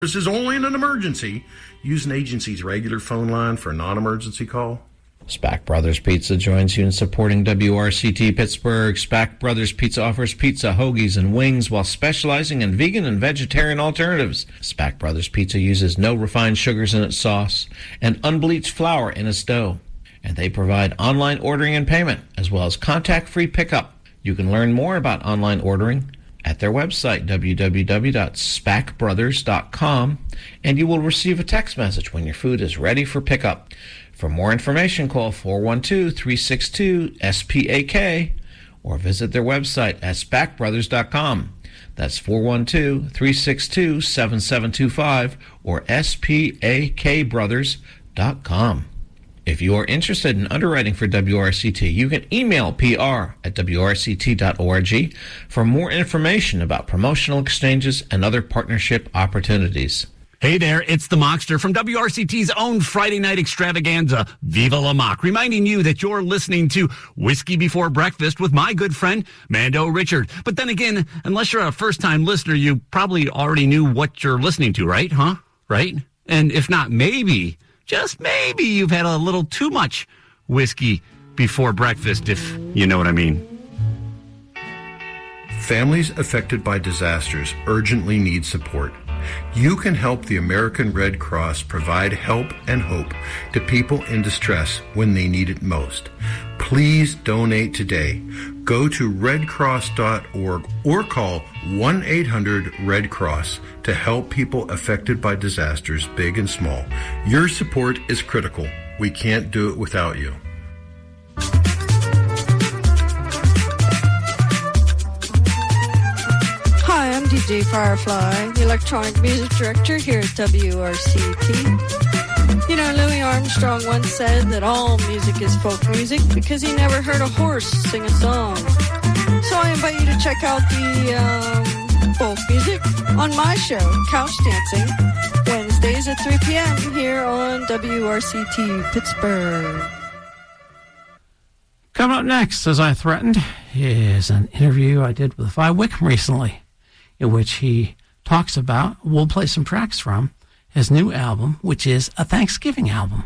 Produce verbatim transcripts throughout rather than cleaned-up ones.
This is only in an emergency. Use an agency's regular phone line for a non-emergency call. Spack Brothers Pizza joins you in supporting W R C T Pittsburgh. Spack Brothers Pizza offers pizza, hoagies, and wings while specializing in vegan and vegetarian alternatives. Spack Brothers Pizza uses no refined sugars in its sauce and unbleached flour in its dough. And they provide online ordering and payment, as well as contact-free pickup. You can learn more about online ordering at their website, w w w dot spack brothers dot com, and you will receive a text message when your food is ready for pickup. For more information, call four one two, three six two, S P A K or visit their website at spack brothers dot com. That's four one two, three six two, seven seven two five or S P A K brothers dot com. If you are interested in underwriting for W R C T, you can email P R at W R C T dot org for more information about promotional exchanges and other partnership opportunities. Hey there, it's the Mockster from W R C T's own Friday night extravaganza, Viva La Mock, reminding you that you're listening to Whiskey Before Breakfast with my good friend, Mando Richard. But then again, unless you're a first-time listener, you probably already knew what you're listening to, right? Huh? Right? And if not, maybe, just maybe you've had a little too much whiskey before breakfast, if you know what I mean. Families affected by disasters urgently need support. You can help the American Red Cross provide help and hope to people in distress when they need it most. Please donate today. Go to red cross dot org or call one eight hundred red cross to help people affected by disasters, big and small. Your support is critical. We can't do it without you. Hi, I'm D J Firefly, the electronic music director here at W R C T. You know, Louis Armstrong once said that all music is folk music because he never heard a horse sing a song. So I invite you to check out the um, folk music on my show, Couch Dancing, Wednesdays at three p.m. here on W R C T Pittsburgh. Coming up next, as I threatened, is an interview I did with Vi Wickham recently, in which he talks about, we'll play some tracks from, his new album, which is a Thanksgiving album.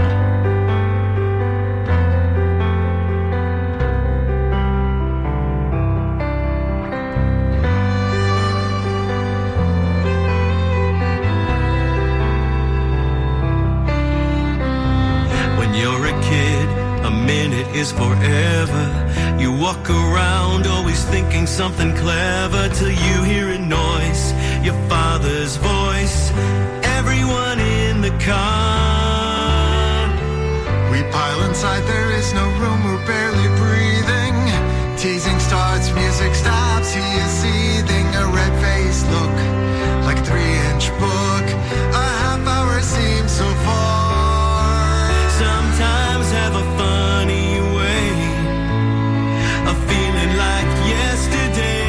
When you're a kid, a minute is forever. You walk around always thinking something clever till you hear a noise, your father's voice, everyone in the car. We pile inside, there is no room, we're barely breathing. Teasing starts, music stops, he is seething. A red-faced look, like a three-inch book. A half hour seems so far. Sometimes have a funny way of feeling like yesterday.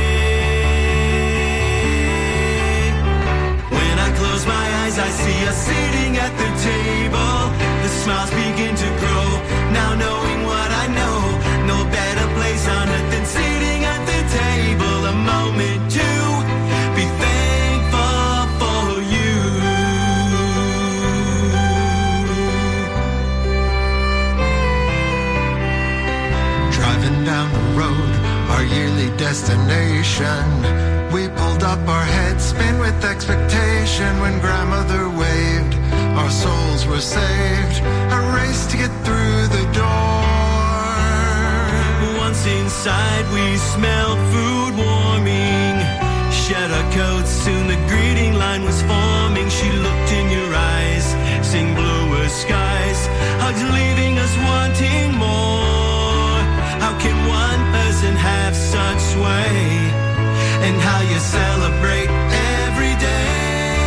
When I close my eyes, I see us sitting at the table. The smiles begin to grow. Now knowing what I know, no better place on earth than sitting at the table. A moment to be thankful for you. Driving down the road, our yearly destination. We pulled up, our heads spin with expectation. When grandmother waved, our souls were saved. A race to get through the door. Once inside, we smelled food warming. Shed our coats, soon the greeting line was forming. She looked in your eyes, sing bluer skies. Hugs leaving us wanting more. How can one person have such sway? And how you celebrate every day.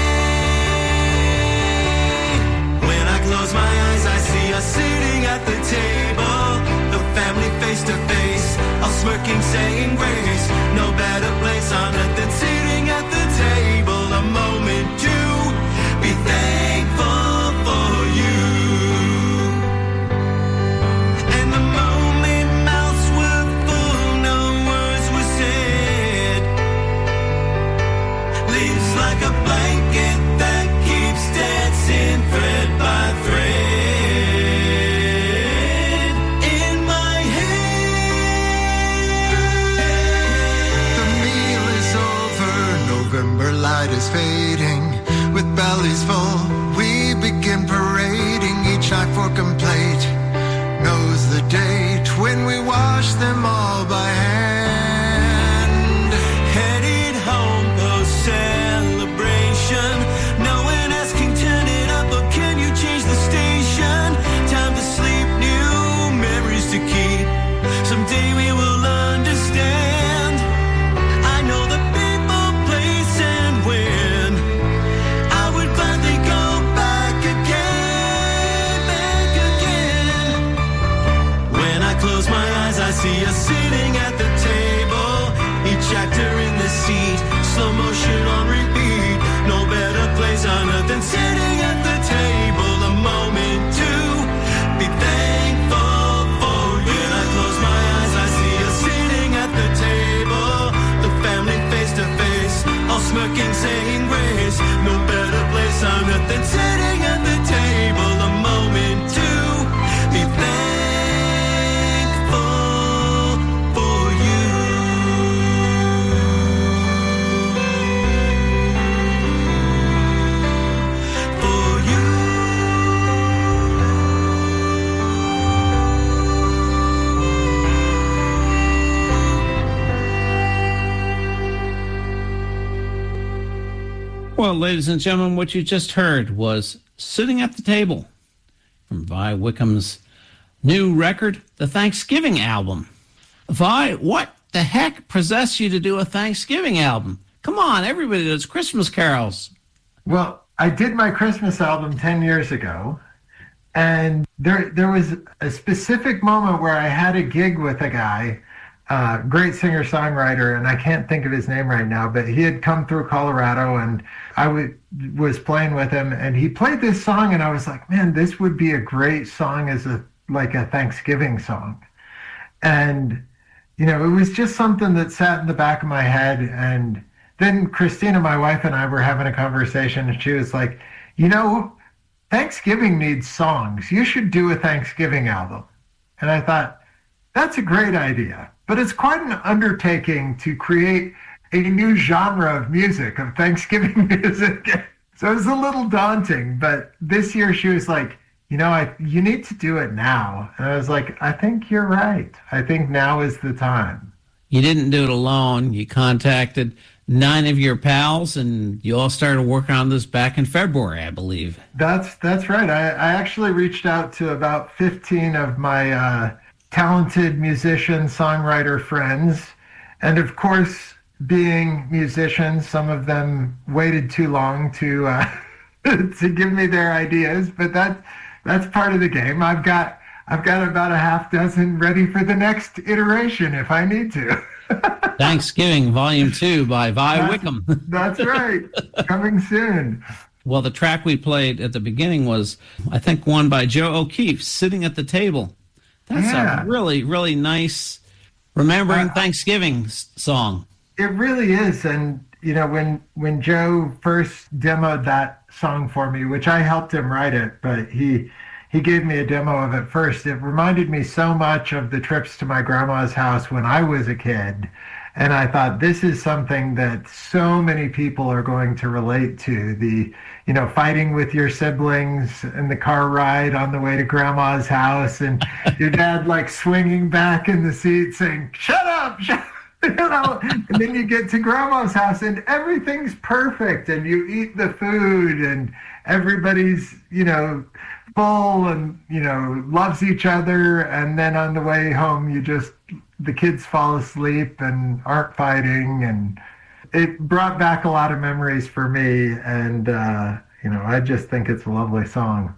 When I close my eyes, I see us sitting at the table. The family face to face, all smirking, saying grace. No better place on earth than sitting at the table. A moment to be thankful for you. And the moment mouths were full, no words were waiting. With bellies full, we begin parading. Each knife, fork, and plate knows the date when we wash them all by hand. Headed home post celebration. No one asking, turn it up, or can you change the station? Time to sleep, new memories to keep. Someday we will understand. I know the people, place, and when. I would gladly go back again, back again. When I close my eyes, I see us sitting at the table. Each actor in the seat, slow motion on repeat. No better place on earth than sitting at the table. A moment to be thankful for. When I close my eyes, I see us sitting at the table. The family face to face, all smirking, saying grace. No better place on earth than sitting at the table. A moment to be thankful for you. For you. Well, ladies and gentlemen, what you just heard was Sitting at the Table from Vi Wickham's new record, the Thanksgiving album. Vi, what the heck possessed you to do a Thanksgiving album? Come on, everybody does Christmas carols. Well, I did my Christmas album ten years ago, and there there was a specific moment where I had a gig with a guy, uh, great singer-songwriter, and I can't think of his name right now, but he had come through Colorado, and I w- was playing with him, and he played this song, and I was like, man, this would be a great song as a like a Thanksgiving song. And, you know, it was just something that sat in the back of my head, and then Christina, my wife, and I were having a conversation, and she was like, you know, Thanksgiving needs songs. You should do a Thanksgiving album. And I thought, that's a great idea. But it's quite an undertaking to create a new genre of music, of Thanksgiving music. So it was a little daunting. But this year she was like, you know, I you need to do it now. And I was like, I think you're right. I think now is the time. You didn't do it alone. You contacted nine of your pals, and you all started working on this back in February, I believe. That's that's right. I, I actually reached out to about fifteen of my uh, talented musician, songwriter friends. And of course, being musicians, some of them waited too long to uh, to give me their ideas, but that that's part of the game. I've got I've got about a half dozen ready for the next iteration if I need to. Thanksgiving Volume two by Vi that's, Wickham. That's right. Coming soon. Well, the track we played at the beginning was, I think, one by Joe O'Keefe, Sitting at the Table. That's yeah. a really, really nice remembering uh, Thanksgiving s- song. It really is. And, you know, when, when Joe first demoed that song for me, which I helped him write it, but he... He gave me a demo of it first. It reminded me so much of the trips to my grandma's house when I was a kid. And I thought, this is something that so many people are going to relate to. The, you know, fighting with your siblings and the car ride on the way to grandma's house, and your dad like swinging back in the seat saying, shut up, shut up. You know, and then you get to grandma's house and everything's perfect, and you eat the food and everybody's, you know, full and, you know, loves each other. And then on the way home, you just, the kids fall asleep and aren't fighting. And it brought back a lot of memories for me. And, uh, you know, I just think it's a lovely song.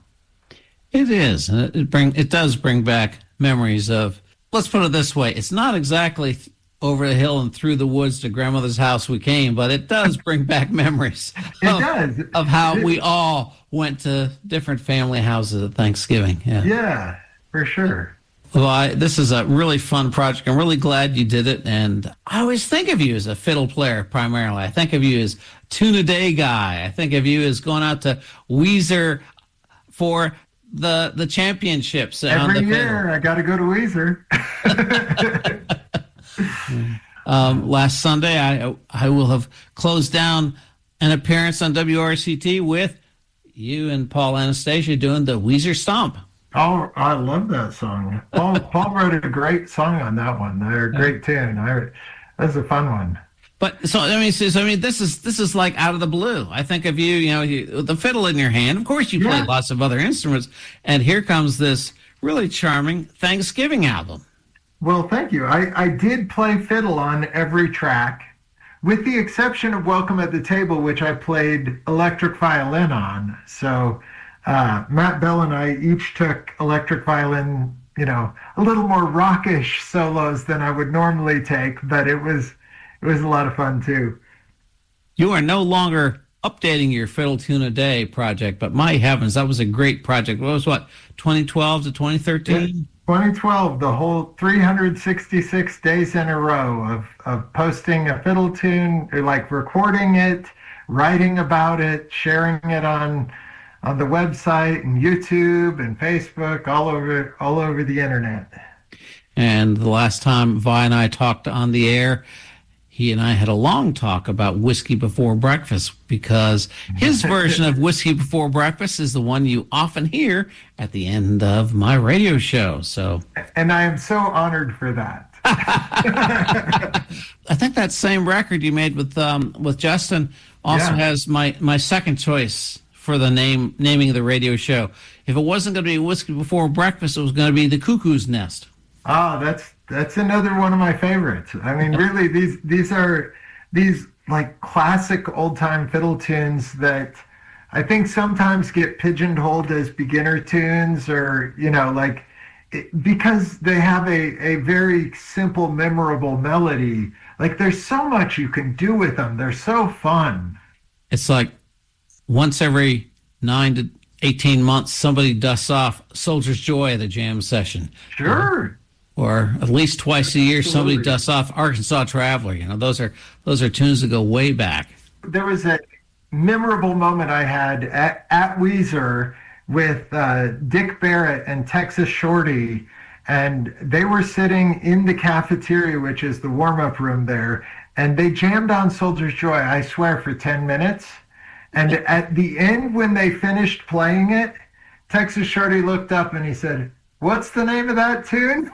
It is. And it bring it does bring back memories of, let's put it this way, it's not exactly over the hill and through the woods to grandmother's house we came, but it does bring back memories it of, does. of how we all went to different family houses at Thanksgiving. Yeah, yeah, for sure. Well, I, this is a really fun project. I'm really glad you did it. And I always think of you as a fiddle player primarily. I think of you as tune-a-day guy. I think of you as going out to Weezer for the the championships. Every on the year, fiddle. I got to go to Weezer. um, last Sunday, I I will have closed down an appearance on W R C T with you and Paul Anastasia doing the Weezer Stomp. Oh, I love that song. Paul Paul wrote a great song on that one. They're a great tune. I, that's a fun one. But so I mean, so, I mean, this is this is like out of the blue. I think of you, you know, you, with the fiddle in your hand. Of course, you play Yeah. lots of other instruments, and here comes this really charming Thanksgiving album. Well, thank you. I, I did play fiddle on every track, with the exception of Welcome at the Table, which I played electric violin on. So uh, Matt Bell and I each took electric violin, you know, a little more rockish solos than I would normally take, but it was it was a lot of fun too. You are no longer updating your Fiddle Tune a Day project, but my heavens, that was a great project. What was what, twenty twelve to twenty thirteen? twenty twelve, the whole three hundred sixty-six days in a row of, of posting a fiddle tune, or like recording it, writing about it, sharing it on on the website and YouTube and Facebook, all over all over the internet. And the last time Vi and I talked on the air, he and I had a long talk about Whiskey Before Breakfast, because his version of Whiskey Before Breakfast is the one you often hear at the end of my radio show. So, And I am so honored for that. I think that same record you made with um, with Justin also Yeah. has my, my second choice for the name naming of the radio show. If it wasn't going to be Whiskey Before Breakfast, it was going to be The Cuckoo's Nest. Oh, that's that's another one of my favorites. I mean, really, these these are these like classic old time fiddle tunes that I think sometimes get pigeonholed as beginner tunes, or you know, like it, because they have a a very simple, memorable melody. Like there's so much you can do with them. They're so fun. It's like once every nine to eighteen months, somebody dusts off Soldier's Joy at a jam session. Sure. Or at least twice a year, somebody Absolutely. dusts off Arkansas Traveler. You know, those are those are tunes that go way back. There was a memorable moment I had at, at Weezer with uh, Dick Barrett and Texas Shorty, and they were sitting in the cafeteria, which is the warm-up room there, and they jammed on Soldier's Joy, I swear, for ten minutes. And at the end, when they finished playing it, Texas Shorty looked up and he said, "What's the name of that tune?"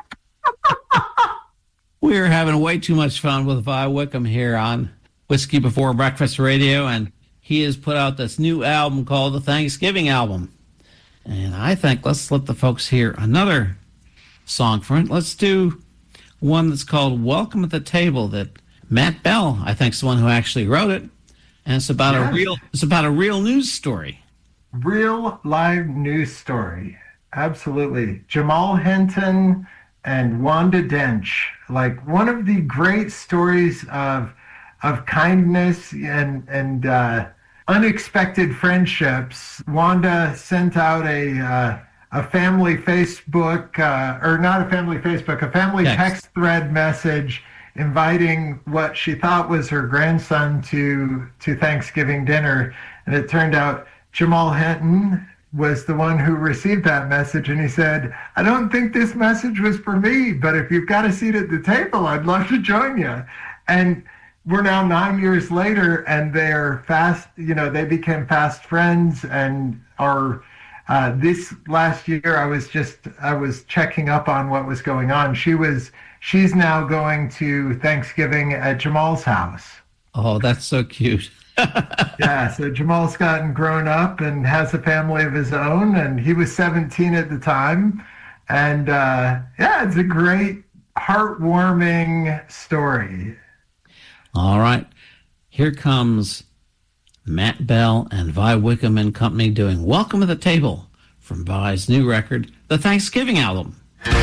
We are having way too much fun with Vi Wickham here on Whiskey Before Breakfast Radio, and he has put out this new album called the Thanksgiving Album. And I think let's let the folks hear another song from it. Let's do one that's called Welcome at the Table, that Matt Bell, I think, is the one who actually wrote it. And it's about Yes. a real it's about a real news story. Real live news story. Absolutely. Jamal Hinton and Wanda Dench, like one of the great stories of of kindness and and uh, unexpected friendships. Wanda sent out a uh, a family Facebook, uh, or not a family Facebook, a family Text. text thread message inviting what she thought was her grandson to to Thanksgiving dinner, and it turned out Jamal Hinton was the one who received that message, and he said, "I don't think this message was for me, but if you've got a seat at the table, I'd love to join you." And we're now nine years later, and they're fast, you know, they became fast friends, and are uh, this last year, I was just, I was checking up on what was going on. She was, she's now going to Thanksgiving at Jamal's house. Oh, that's so cute. Yeah, so Jamal's gotten grown up and has a family of his own, and he was seventeen at the time. And uh, yeah, it's a great, heartwarming story. All right. Here comes Matt Bell and Vi Wickham and Company doing Welcome to the Table from Vi's new record, the Thanksgiving Album.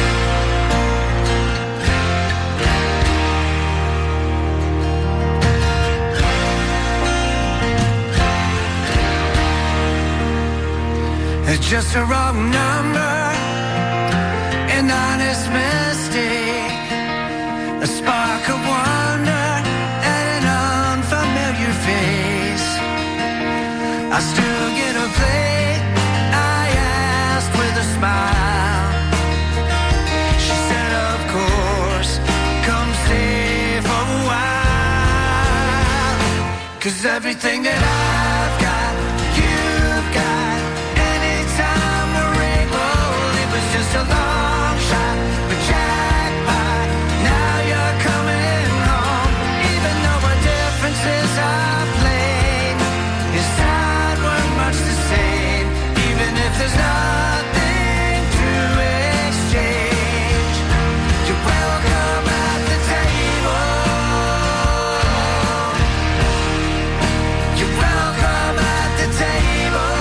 It's just a wrong number, an honest mistake, a spark of wonder, and an unfamiliar face. I still get a plate, I asked with a smile. She said, of course, come stay for a while. 'Cause 'Cause everything that I've got, you've got. Anytime we're able, it was just a long shot, but jackpot. Now you're coming home, even though our differences are plain. Inside we're much the same, even if there's nothing to exchange. You're welcome at the table. You're welcome at the table.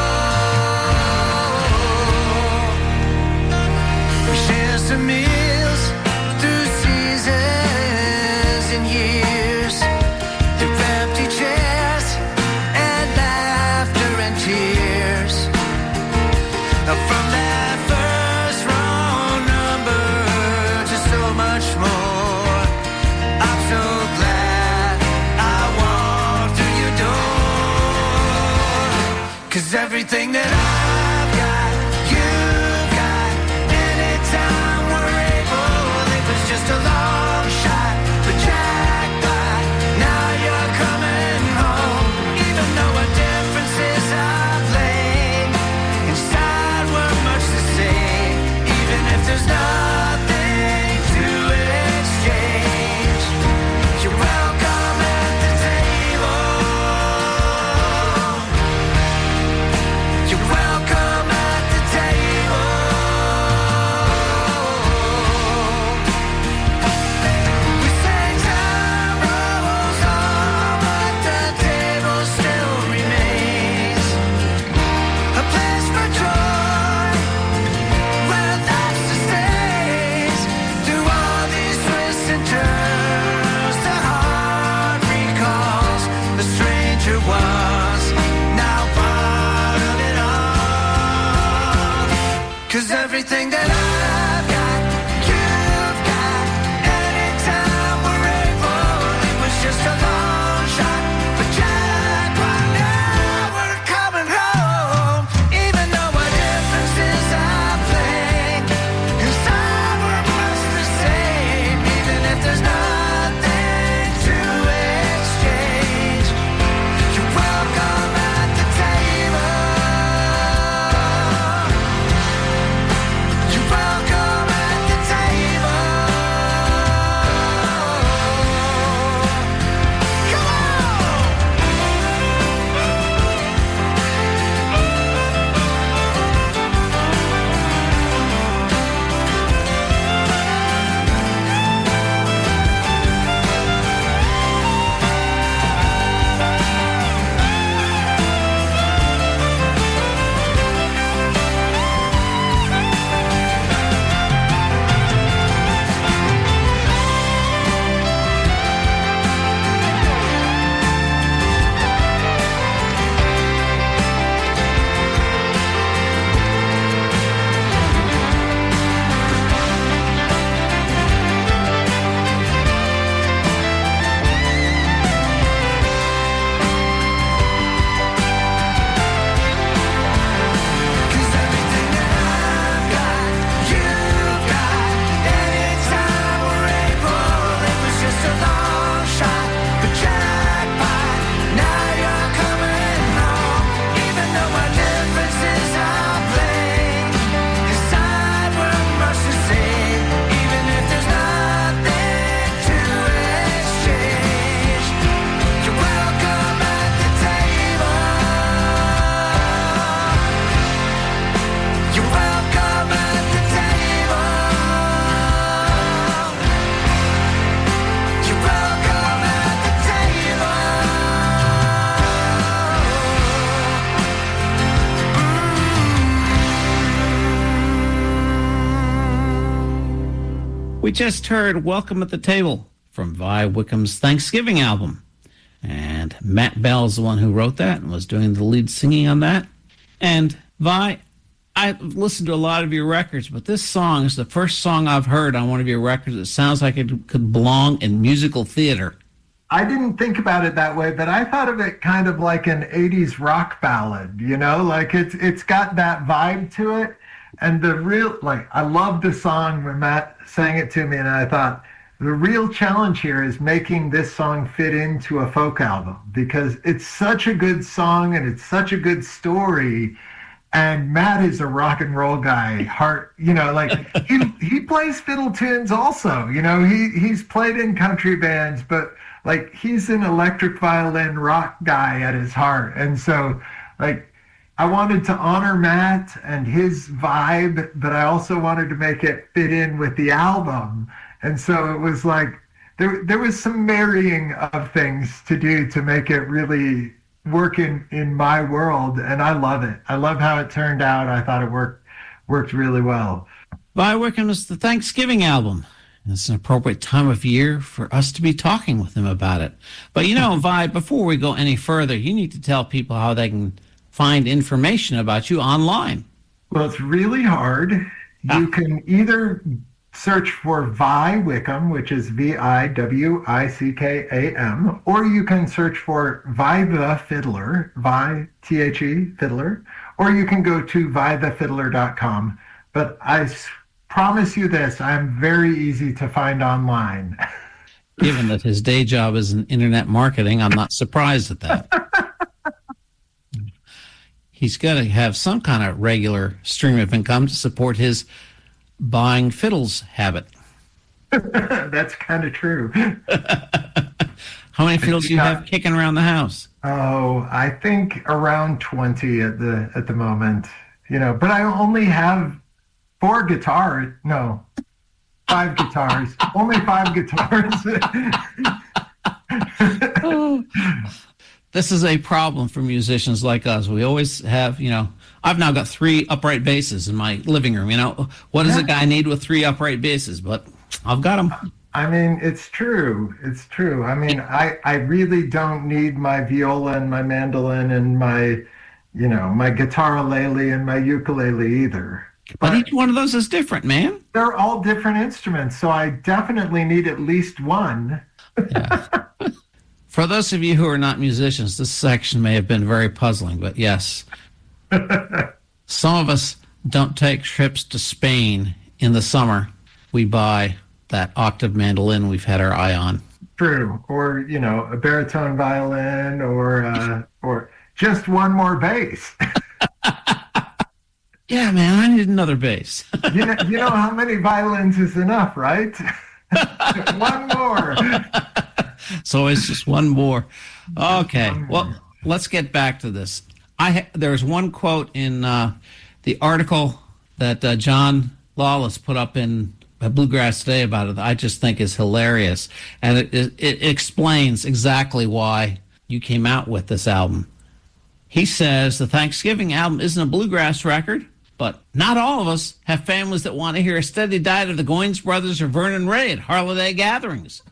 We share some meals through seasons and years, through empty chairs and laughter and tears. From that first wrong number to so much more, I'm so glad I walked through your door. 'Cause everything that I've got, you've got. Anytime we're able, it was just a long shot, but jackpot. Now you're coming home, even though our differences are plain. Inside we're much the same, even if there's nothing to exchange. You're welcome at the table. You're welcome at the table. We say time rolls on, but the table still remains a place for joy, where life's the stays. Through all these twists and turns, the heart recalls the stranger was now part of it all. 'Cause everything that I've got, you've got. Anytime we're able, it was just a long shot, but jackpot. Now we're coming home, even though our differences are plain. Inside we're much the same, even if there's nothing to exchange. You're welcome at the table. You're welcome at the table. Come on! We just heard Welcome at the Table from Vi Wickham's Thanksgiving album. And Matt Bell's the one who wrote that and was doing the lead singing on that. And Vi, I've listened to a lot of your records, but this song is the first song I've heard on one of your records that sounds like it could belong in musical theater. I didn't think about it that way, but I thought of it kind of like an eighties rock ballad, you know, like it's it's got that vibe to it. And the real, like, I loved the song when Matt sang it to me, and I thought, the real challenge here is making this song fit into a folk album because it's such a good song and it's such a good story. And Matt is a rock and roll guy, heart, you know, like he he plays fiddle tunes also, you know, he he's played in country bands, but like he's an electric violin rock guy at his heart. And so like I wanted to honor Matt and his vibe, but I also wanted to make it fit in with the album. And so it was like there there was some marrying of things to do to make it really work in, in my world, and I love it. I love how it turned out. I thought it worked worked really well. Vi Wickham is the Thanksgiving album. It's an appropriate time of year for us to be talking with him about it. But you know, Vi, before we go any further, you need to tell people how they can find information about you online. Well, it's really hard. Ah. You can either search for Vi Wickham, which is V I W I C K A M, or you can search for Vi the Fiddler, Vi, T H E, Fiddler, or you can go to vi the fiddler dot com. But I s- promise you this, I'm very easy to find online. Given that his day job is in internet marketing, I'm not surprised at that. He's got to have some kind of regular stream of income to support his buying fiddles habit. That's kind of true. How many fiddles do you have kicking around the house? Oh, I think around twenty at the at the moment. You know, but I only have four guitars. No, five guitars. Only five guitars. Oh. This is a problem for musicians like us. We always have, you know, I've now got three upright basses in my living room. You know, what does a guy need with three upright basses? But I've got them. I mean, it's true. It's true. I mean, I, I really don't need my viola and my mandolin and my, you know, my guitar-a-lele and my ukulele either. But, but each one of those is different, man. They're all different instruments, so I definitely need at least one. Yeah. For those of you who are not musicians, this section may have been very puzzling, but yes. Some of us don't take trips to Spain in the summer. We buy that octave mandolin we've had our eye on. True. Or, you know, a baritone violin or uh, or just one more bass. Yeah, man, I need another bass. you know, you know how many violins is enough, right? One more. So it's just one more. Okay. Well, let's get back to this. I ha- there's one quote in uh, the article that uh, John Lawless put up in Bluegrass Today about it that I just think is hilarious. And it, it, it explains exactly why you came out with this album. He says the Thanksgiving album isn't a bluegrass record, but not all of us have families that want to hear a steady diet of the Goins Brothers or Vernon Ray at holiday gatherings.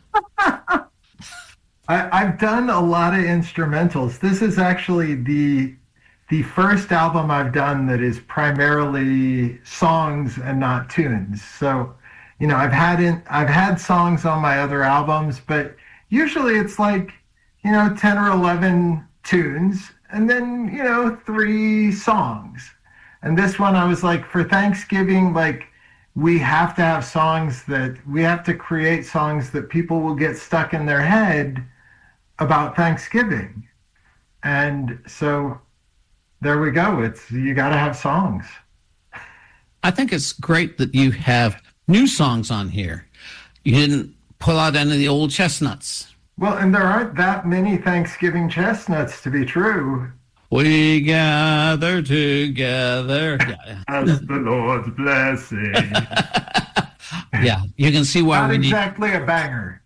I, I've done a lot of instrumentals. This is actually the the first album I've done that is primarily songs and not tunes. So, you know, I've had in, I've had songs on my other albums, but usually it's like, you know, ten or eleven tunes and then, you know, three songs. And this one I was like, for Thanksgiving, like, we have to have songs that we have to create songs that people will get stuck in their head about Thanksgiving. And so there we go. It's, you got to have songs. I think it's great that you have new songs on here. You didn't pull out any of the old chestnuts. Well, and there aren't that many Thanksgiving chestnuts to be true. We gather together. As the Lord's blessing. Yeah, you can see why Not we exactly need... a banger.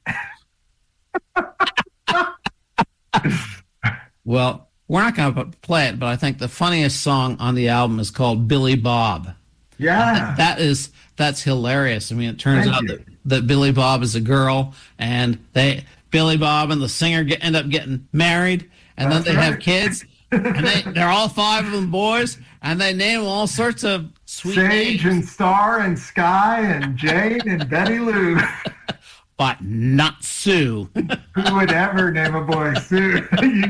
Well, we're not going to play it, but I think the funniest song on the album is called Billy Bob. Yeah. That is, that's hilarious. I mean, it turns Thank out you. that, that Billy Bob is a girl, and they Billy Bob and the singer get, end up getting married, and That's then they right. have kids, and they, they're all five of them boys, and they name them all sorts of sweet Sage names. and Star and Sky and Jane and Betty Lou. But not Sue. Who would ever name a boy Sue?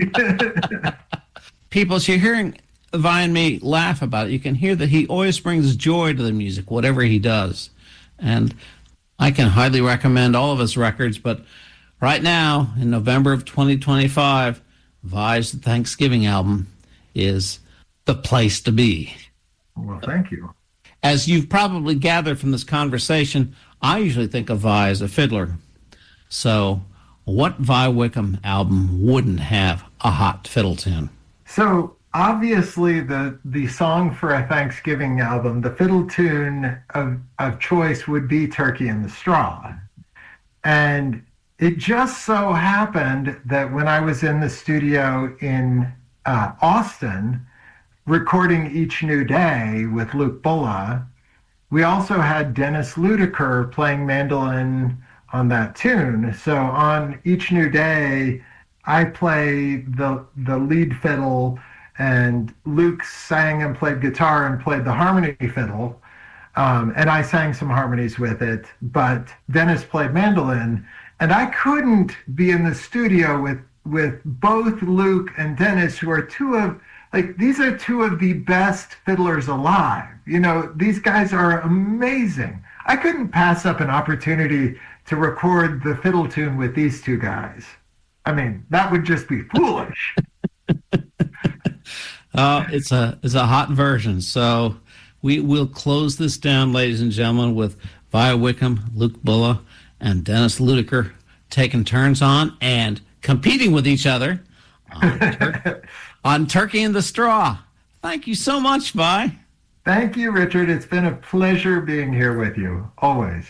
People, as you're hearing Vi and me laugh about it, you can hear that he always brings joy to the music, whatever he does. And I can highly recommend all of his records, but right now, in November of twenty twenty-five, Vi's Thanksgiving album is the place to be. Well, thank you. As you've probably gathered from this conversation, I usually think of Vi as a fiddler. So what Vi Wickham album wouldn't have a hot fiddle tune? So obviously the the song for a Thanksgiving album, the fiddle tune of, of choice would be Turkey in the Straw. And it just so happened that when I was in the studio in uh, Austin, recording Each New Day with Luke Bulla, we also had Dennis Luediker playing mandolin on that tune. So on Each New Day, I play the the lead fiddle, and Luke sang and played guitar and played the harmony fiddle, um, and I sang some harmonies with it, but Dennis played mandolin, and I couldn't be in the studio with with both Luke and Dennis, who are two of Like, these are two of the best fiddlers alive. You know, these guys are amazing. I couldn't pass up an opportunity to record the fiddle tune with these two guys. I mean, that would just be foolish. uh, it's a it's a hot version. So we will close this down, ladies and gentlemen, with Vi Wickham, Luke Bulla, and Dennis Luediker taking turns on and competing with each other on Tur- on Turkey in the Straw. Thank you so much, Vi. Thank you, Richard. It's been a pleasure being here with you, always.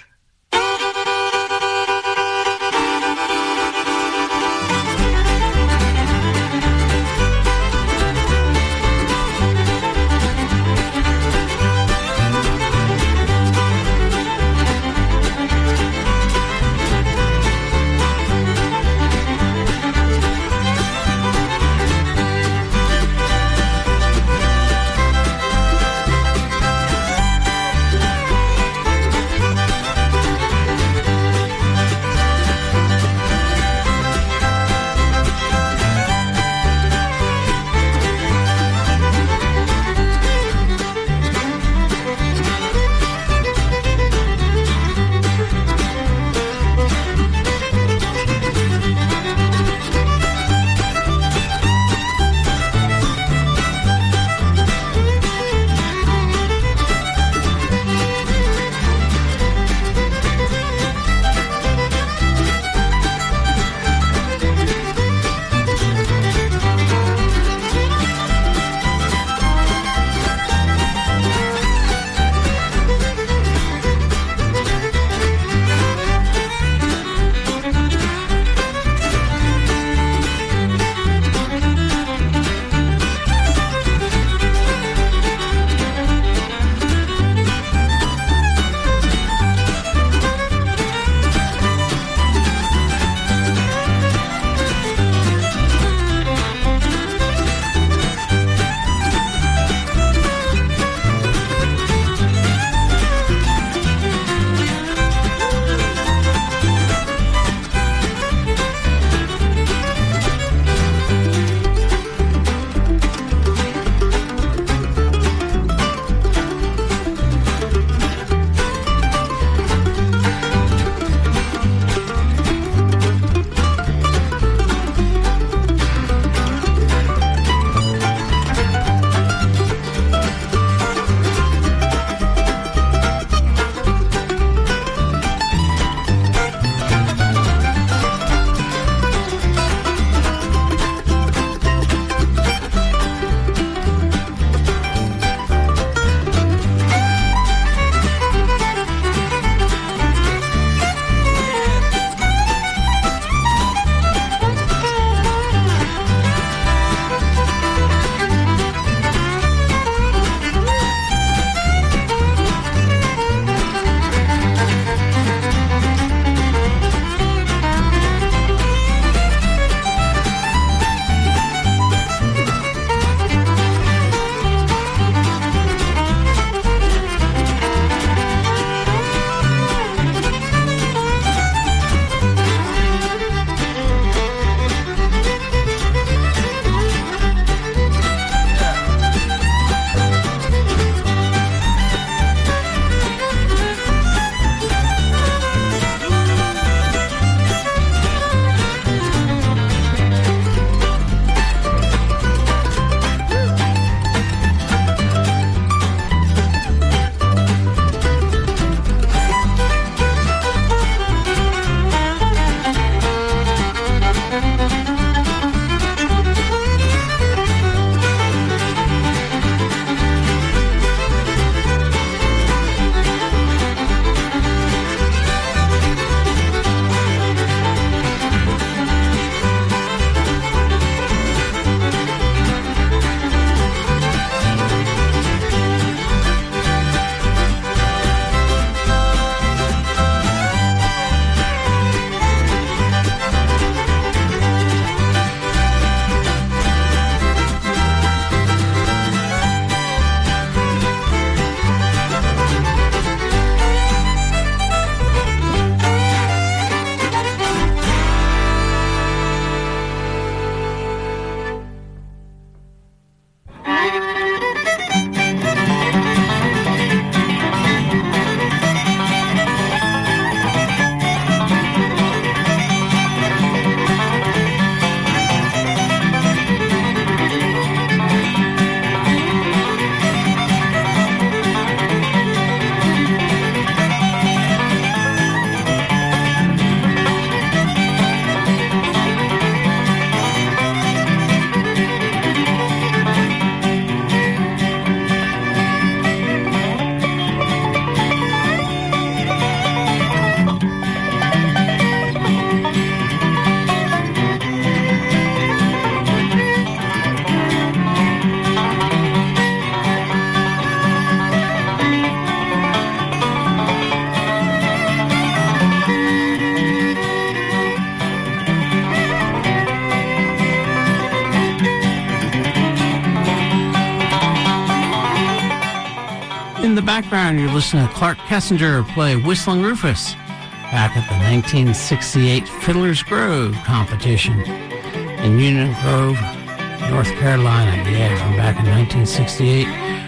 In the background, you're listening to Clark Kessinger play Whistling Rufus back at the nineteen sixty-eight Fiddler's Grove competition in Union Grove, North Carolina. Yeah, from back in nineteen sixty-eight.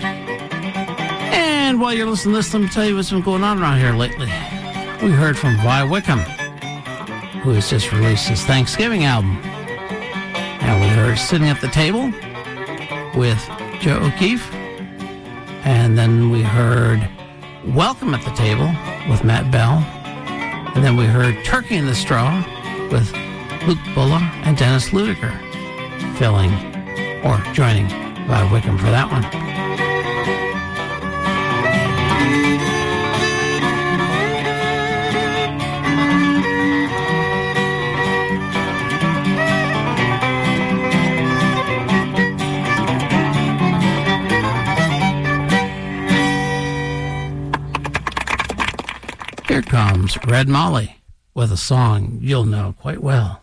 And while you're listening to this, let me tell you what's been going on around here lately. We heard from Vi Wickham, who has just released his Thanksgiving album. And we heard Sitting at the Table with Joe O'Keefe. And then we heard Welcome at the Table with Matt Bell. And then we heard Turkey in the Straw with Luke Bulla and Dennis Ludiger, filling or joining Vi Wickham for that one. Here comes Red Molly with a song you'll know quite well.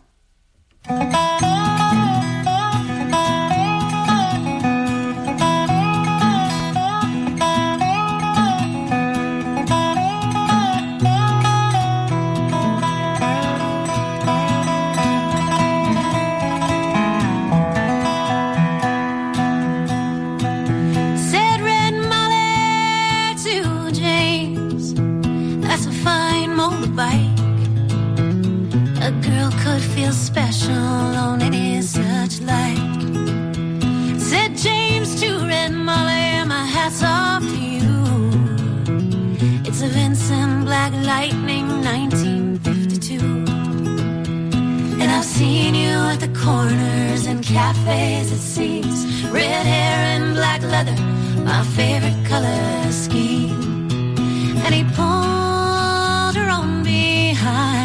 Special on any such like. Said James to Red Molly, my hat's off to you. It's a Vincent Black Lightning nineteen fifty-two. And I've seen you at the corners and cafes, it seems. Red hair and black leather, my favorite color scheme. And he pulled her on behind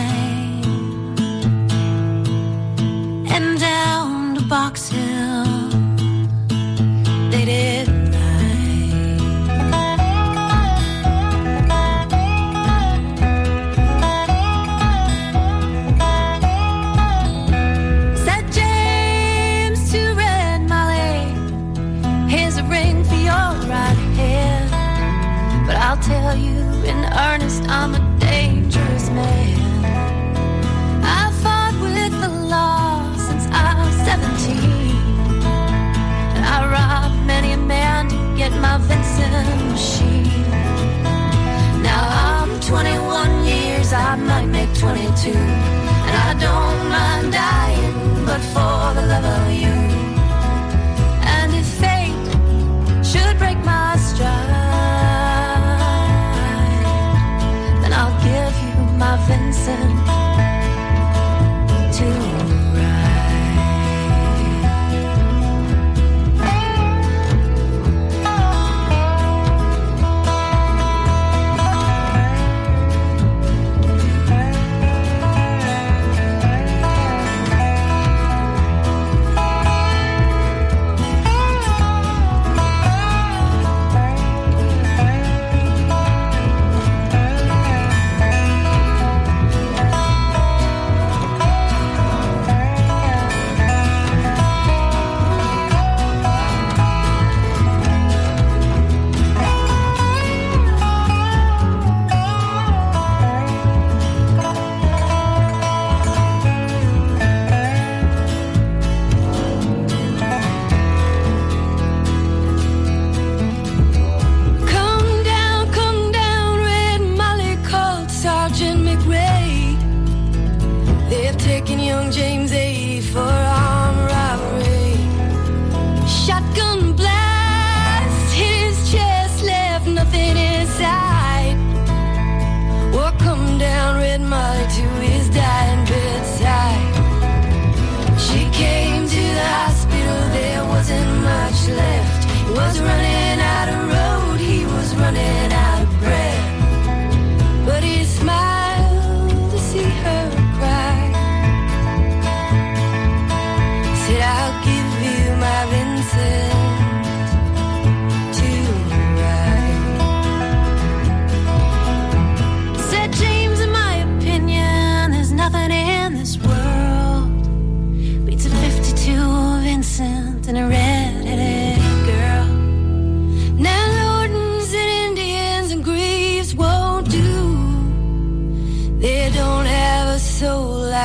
and down to Box Hill, they did ride. Said James to Red Molly, here's a ring for your right hand. But I'll tell you in earnest, I'm a dangerous man. I fought with the law seventeen, and I robbed many a man to get my Vincent machine. Now I'm twenty-one years, I might make twenty-two, and I don't mind dying, but for the love of you. And if fate should break my stride, then I'll give you my Vincent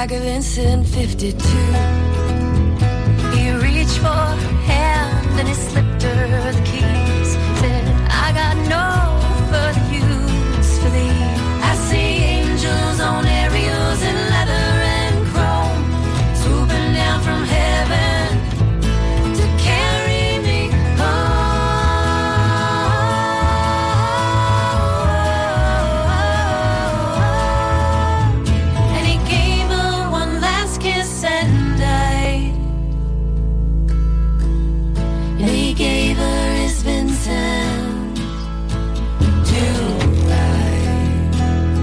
like a Vincent fifty-two. He reached for her hand and he slipped her the keys. Said, I got no further use for thee. I see angels on aerials in leather and chrome, swooping down from heaven to carry me home. And he gave her one last kiss and died. And he gave her his Vincent to ride.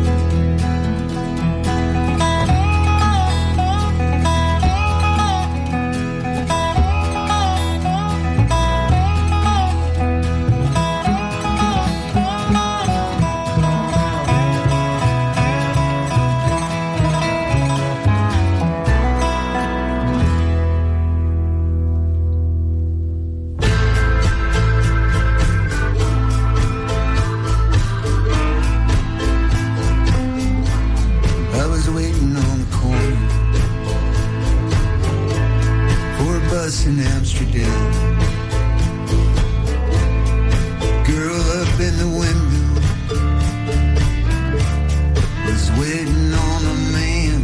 I was waiting on the corner for a bus in Amsterdam. Girl up in the window was waiting on a man.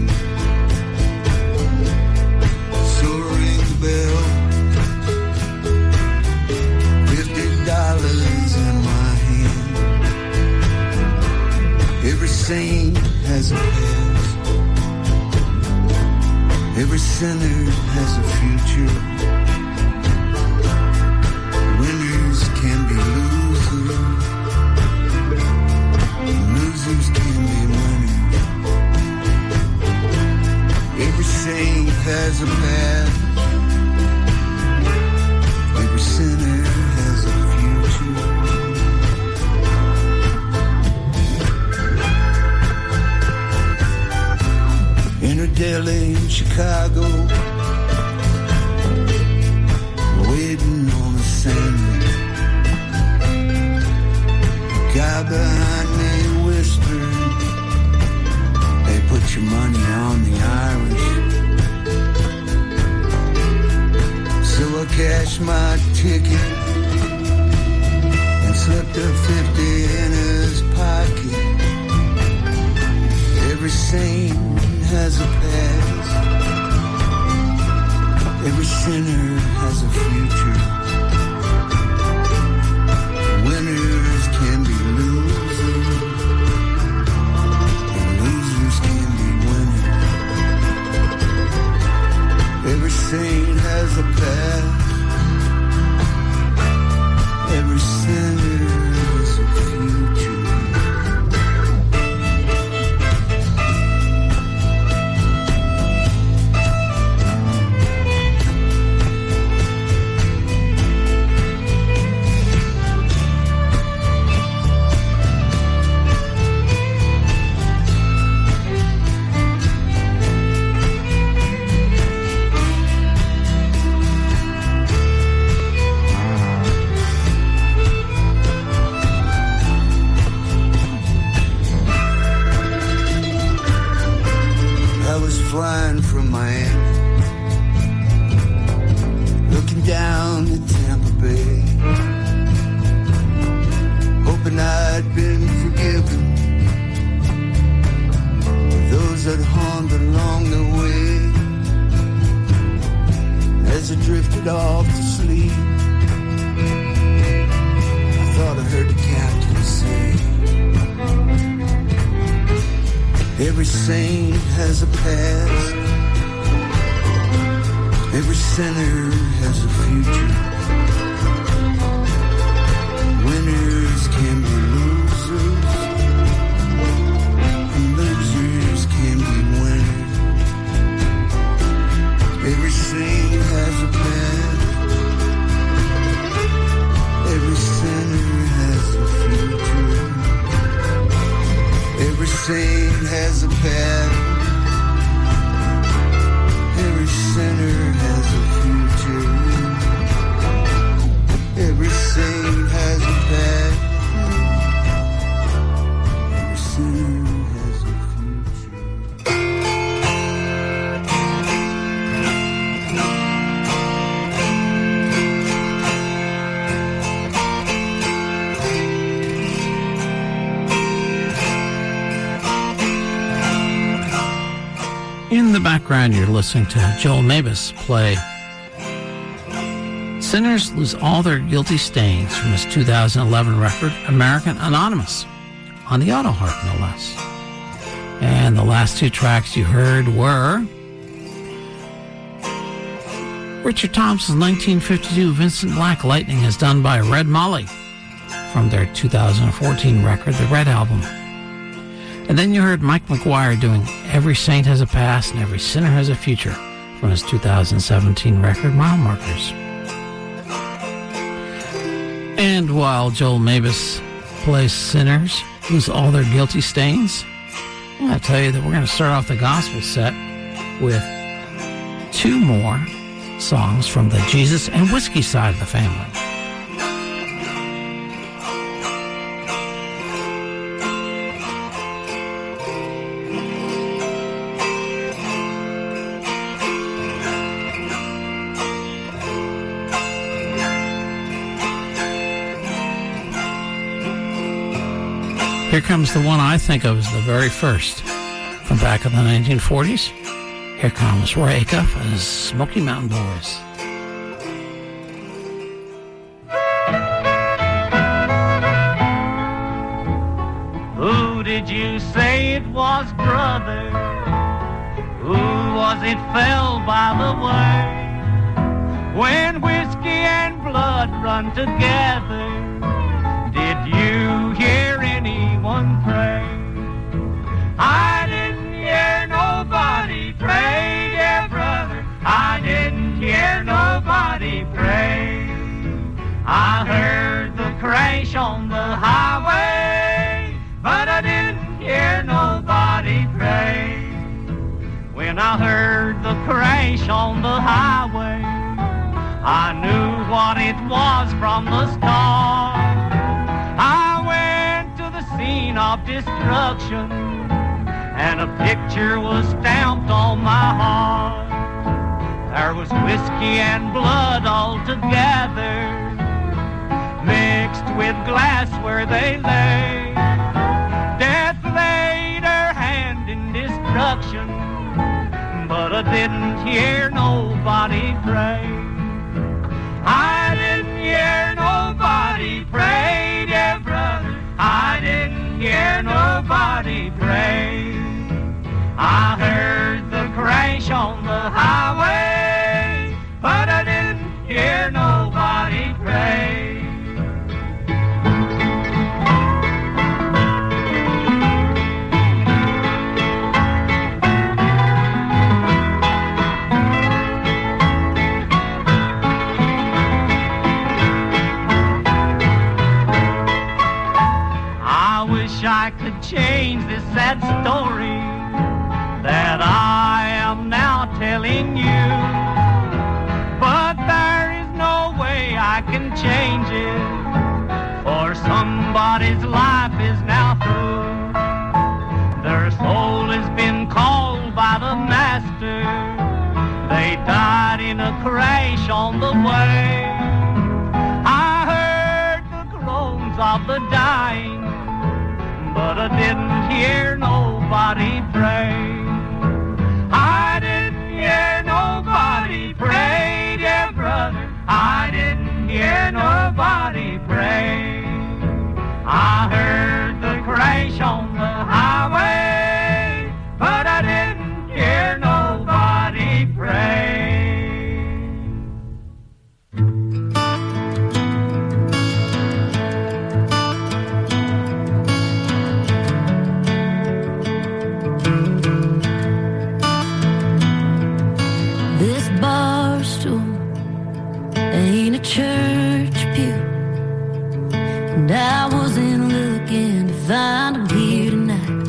So ring the bell, fifty dollars in my hand. Every saint has a past, every sinner has a future. Winners can be losers, and losers can be winners. Every saint has a past, every sinner has a future. Inner Delhi, Chicago, waiting on a sandwich. The guy behind me whispered, hey, put your money on the Irish. So I cashed my ticket and slipped a fifty in his pocket. Every saint has a past, every sinner has a future. Winners can be losers, and losers can be winners. Every saint has a past, every sinner has a future. Flying from Miami, looking down at Tampa Bay, hoping I'd been forgiven those that harmed along the way. As I drifted off to sleep, I thought I heard the captain say, every saint has a past, every sinner has a future. Winners can be losers, and losers can be winners. Every saint has a past, every sinner has a future. Every saint has a past, every sinner has a future. Every saint has a past, every sinner has a future. In the background, you're listening to Joel Mabus play Sinners Lose All Their Guilty Stains from his two thousand eleven record, American Anonymous, on the auto harp, no less. And the last two tracks you heard were Richard Thompson's nineteen fifty-two Vincent Black Lightning is done by Red Molly from their two thousand fourteen record, The Red Album. And then you heard Mike McGuire doing Every Saint Has a Past and Every Sinner Has a Future from his two thousand seventeen record, Mile Markers. And while Joel Mabus plays Sinners Lose All Their Guilty Stains, I'm going to tell you that we're going to start off the gospel set with two more songs from the Jesus and Whiskey side of the family. Here comes the one I think of as the very first from back in the nineteen forties. Here comes Roy Acuff and his Smoky Mountain Boys. Who did you say it was, brother? Who was it fell by the way? When whiskey and blood run together, did you hear anyone pray? I didn't hear nobody pray, dear brother. I didn't hear nobody pray. I heard the crash on the highway, but I didn't hear nobody pray. When I heard the crash on the highway, I knew what it was from the start. I went to the scene of destruction, and a picture was stamped on my heart. There was whiskey and blood all together, mixed with glass where they lay. Death laid her hand in destruction, but I didn't hear nobody pray. I didn't hear nobody pray, dear brother. I didn't hear nobody pray. I heard the crash on the highway, but I didn't hear nobody pray. I could change this sad story that I am now telling you, but there is no way I can change it, for somebody's life is now through. Their soul has been called by the Master. They died in a crash on the way. I heard the groans of the dying, but I didn't hear nobody pray. I didn't hear nobody pray, dear brother. I didn't hear nobody pray. I heard the crash on the highway, but I didn't hear nobody pray. Ain't a church pew, and I wasn't looking to find him here tonight.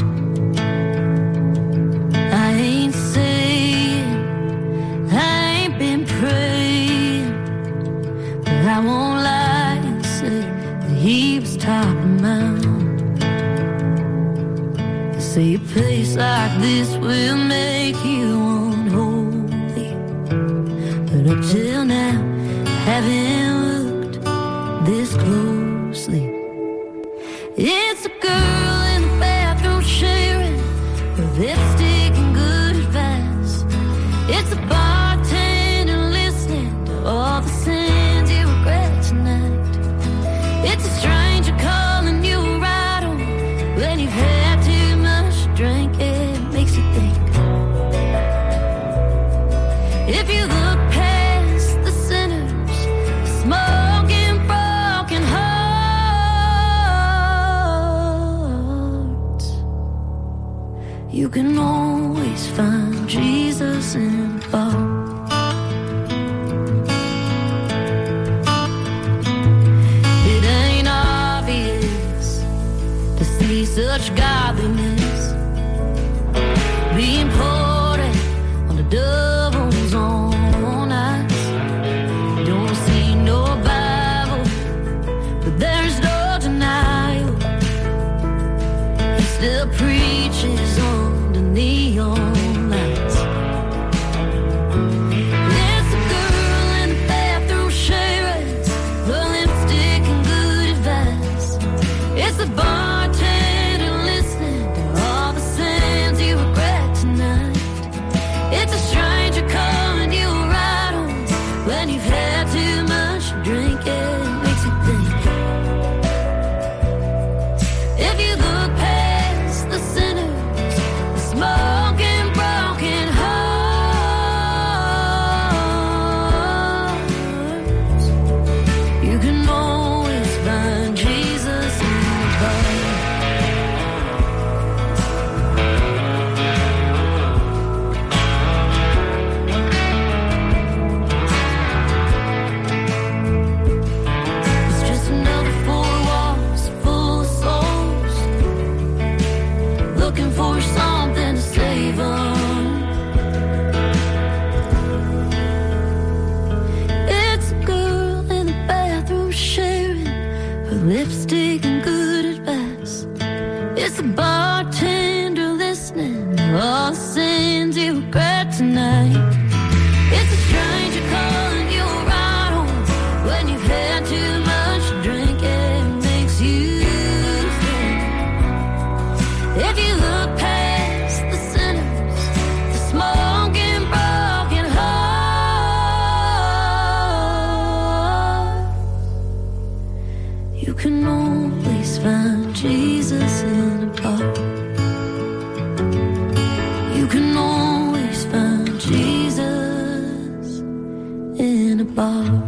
I ain't saying I ain't been praying, but I won't lie and say that he was top of mind. They say a place like this will make you unholy, but up till now haven't looked this closely. It's a girl in the bathroom sharing her lipstick and good advice. It's a stranger calling you a rider when you've had too much drink. It makes you think. If you look past the sinners, the smoking, broken hearts, you can always find Jesus in the bar. It ain't obvious to see such godliness being poured out on the devil's own eyes. Don't see no Bible, but there's no denial. He still preaches on the neon lights. There's a girl in the bathroom sharing her lipstick and good advice. It's the bartender listening to all the sins you regret tonight. It's a stranger calling you a rider when you've had too much drink. It makes you think. If you look past the sinners, the smoking, broken hearts, you can always find Jesus in the bar. It's just another four walls full of souls looking for something to save them. It's a girl in the bathroom sharing her lipstick and good advice. It's a bartender listening to all the sins you regret tonight. It's a stranger calling you a rider when you've had too much drink. It makes you think. If you look past the sinners, the smoking, broken hearts, you can always find Jesus in a bar. You can always find Jesus in a bar.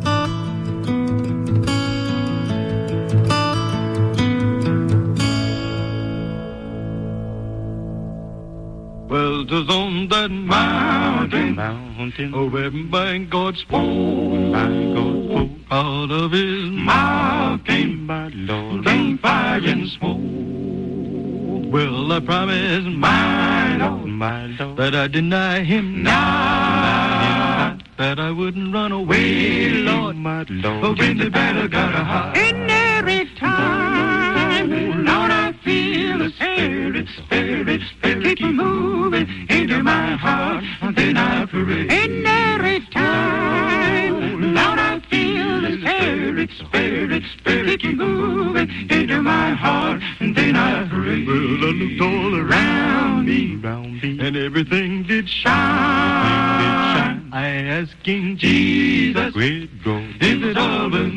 Well, 'tis on that mountain, mountain, over by God's spoke, by God's spoke, out of His mouth came my Lord, came fire and smoke. Well, I promise my Lord, my Lord, that I deny Him not, that I wouldn't run away, Lord, my Lord. Oh, when the battle got a heart, in every time, Lord, I feel the Spirit, Spirit, Spirit keep moving into my heart, and then I pray. In every time, Lord, I feel the Spirit, Spirit, Spirit keep moving into my heart, and then I pray. Well, I looked all around me, around me, and everything did shine. I asked King Jesus, great God, is it all was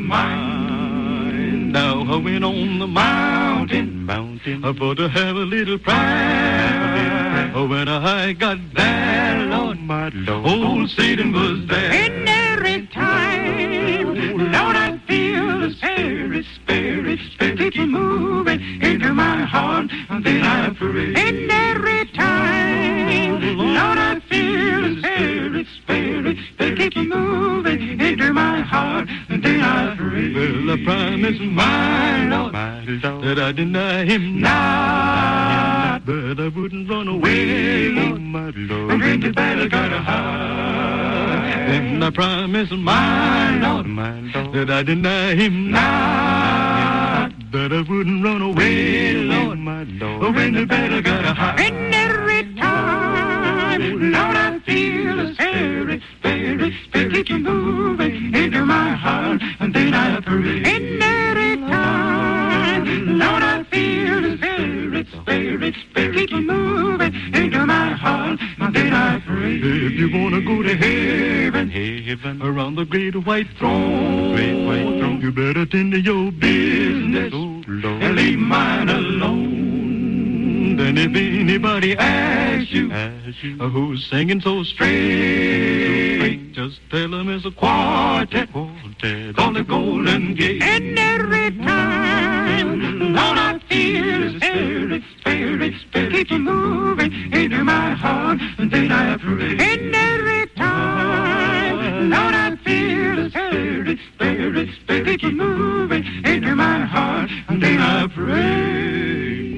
mine? Now I went on the mountain, mountain, for to have a little prayer. Oh, when I got there, Lord, my Lord, old Satan was there. In every time, Lord, I feel the Spirit, Spirit, Spirit keep moving into my heart, and then I pray. In every time, Lord, I feel the Spirit, Spirit, Spirit keep moving into my heart, and then I pray. Well, I promise my Lord, my Lord, that I deny Him not, but I wouldn't run away, Lord, my Lord, when the battle got a heart. And I promise my Lord, my Lord, that I deny Him not, that I wouldn't run away, Lord, my Lord, when the battle got a heart. And every time, Lord, I feel the Spirit, Spirit, Spirit keep moving into my heart, and then I pray. And every time, Lord, I feel the Spirit, Spirit, Spirit keep moving into my heart, and then I pray. If you wanna go to heaven, heaven around the great white throne. Great white throne. You better tend to your business, oh, Lord, and leave mine alone. Then if anybody asks you, asks you who's singing so straight, just tell them it's a quartet, quartet on the Golden Gate. And every time, Lord, I feel the spirit, spirit, spirit keep moving into my heart, and then I pray. And every time, Lord, I feel the spirit, spirit, spirit keep moving into my heart, and then I pray.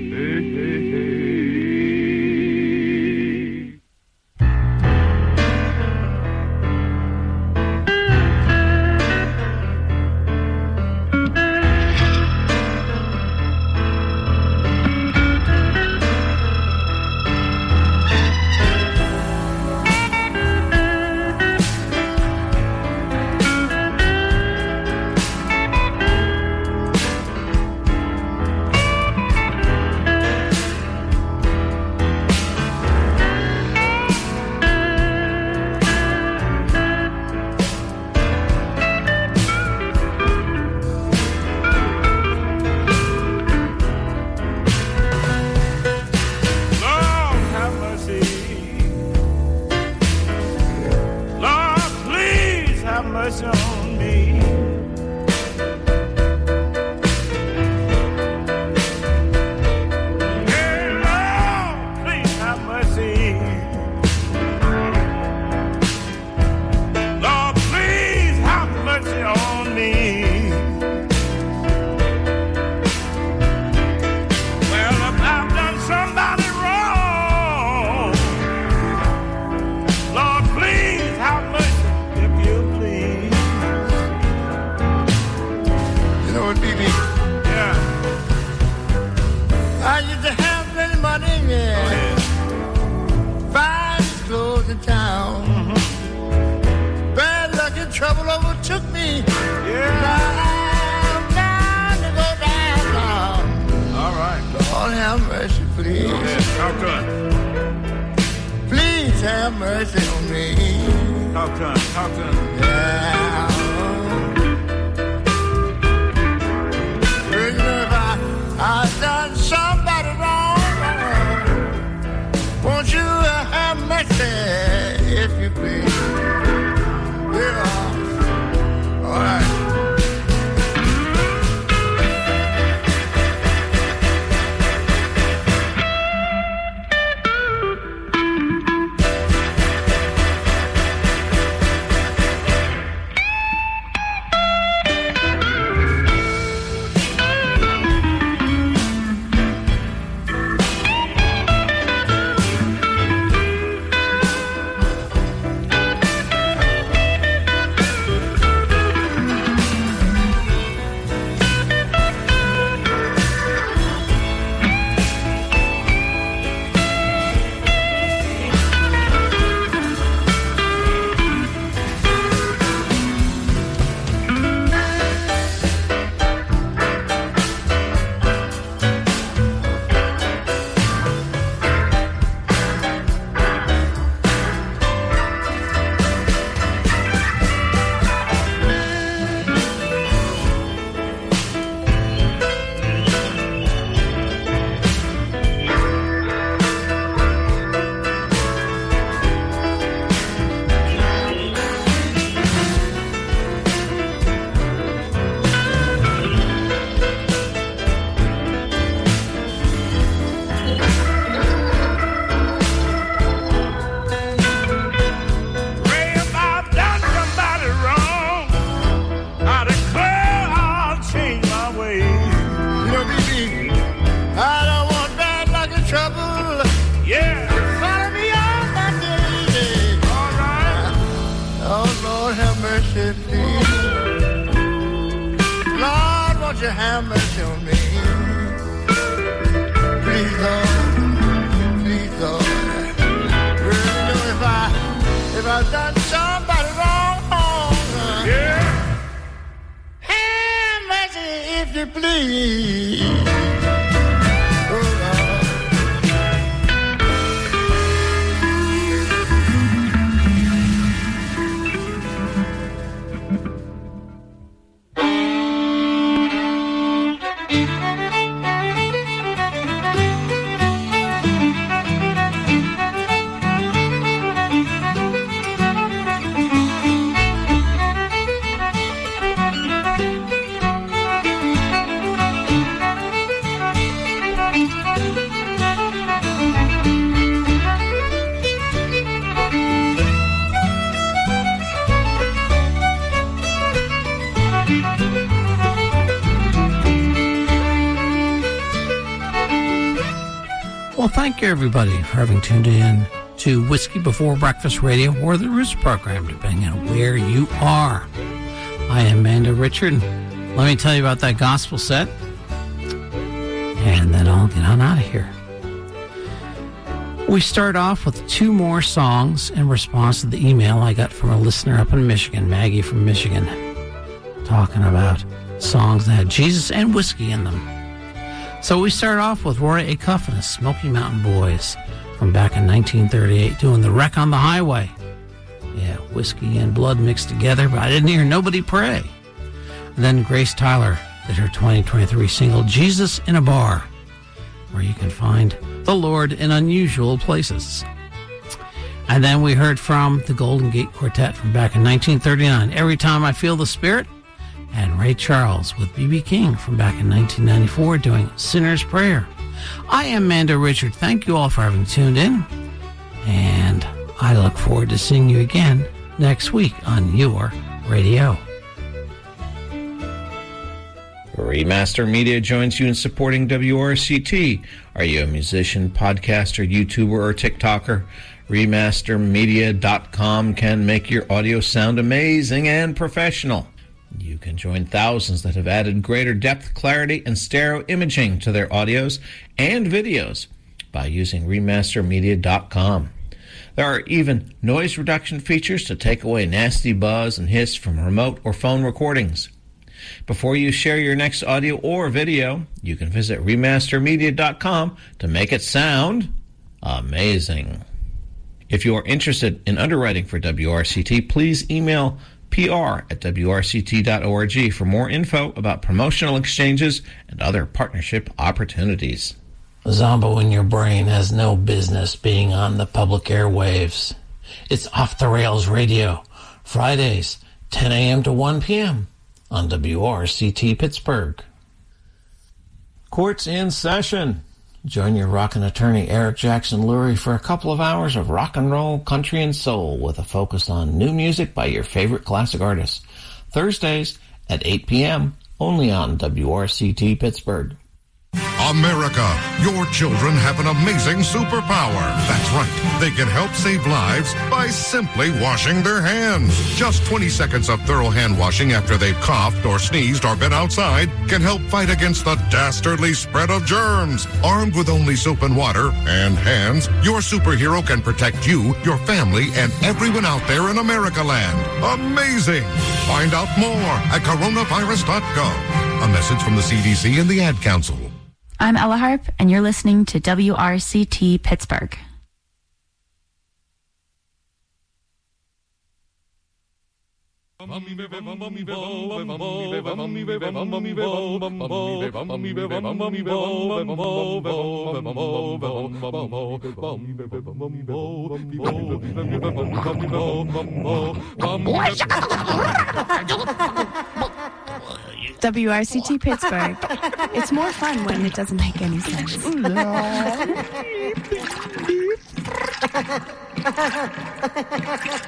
Well, thank you, everybody, for having tuned in to Whiskey Before Breakfast Radio or the Roots program, depending on where you are. I am Mando Richard. Let me tell you about that gospel set, and then I'll get on out of here. We start off with two more songs in response to the email I got from a listener up in Michigan, Maggie from Michigan, talking about songs that had Jesus and whiskey in them. So we start off with Roy Acuff and the Smoky Mountain Boys from back in nineteen thirty-eight doing The Wreck on the Highway. Yeah, whiskey and blood mixed together, but I didn't hear nobody pray. And then Grace Tyler did her twenty twenty-three single Jesus in a Bar, where you can find the Lord in unusual places. And then we heard from the Golden Gate Quartet from back in nineteen thirty-nine, Every Time I Feel the Spirit, and Ray Charles with B B King from back in nineteen ninety-four doing Sinner's Prayer. I am Mando Richard. Thank you all for having tuned in, and I look forward to seeing you again next week on your radio. Remaster Media joins you in supporting W R C T. Are you a musician, podcaster, YouTuber, or TikToker? Remaster Media dot com can make your audio sound amazing and professional. You can join thousands that have added greater depth, clarity, and stereo imaging to their audios and videos by using Remaster Media dot com. There are even noise reduction features to take away nasty buzz and hiss from remote or phone recordings. Before you share your next audio or video, you can visit Remaster Media dot com to make it sound amazing. If you are interested in underwriting for W R C T, please email P R at W R C T dot org for more info about promotional exchanges and other partnership opportunities. Zombo in Your Brain has no business being on the public airwaves. It's Off the Rails Radio, Fridays, ten a.m. to one p.m. on W R C T Pittsburgh. Court's in session. Join your rockin' attorney Eric Jackson Lurie for a couple of hours of rock and roll, country, and soul with a focus on new music by your favorite classic artists. Thursdays at eight p.m. only on W R C T Pittsburgh. America, your children have an amazing superpower. That's right. They can help save lives by simply washing their hands. Just twenty seconds of thorough hand washing after they've coughed or sneezed or been outside can help fight against the dastardly spread of germs. Armed with only soap and water and hands, your superhero can protect you, your family, and everyone out there in America land. Amazing! Find out more at coronavirus dot gov. A message from the C D C and the Ad Council. I'm Ella Harp, and you're listening to W R C T Pittsburgh. W R C T Pittsburgh. It's more fun when it doesn't make any sense.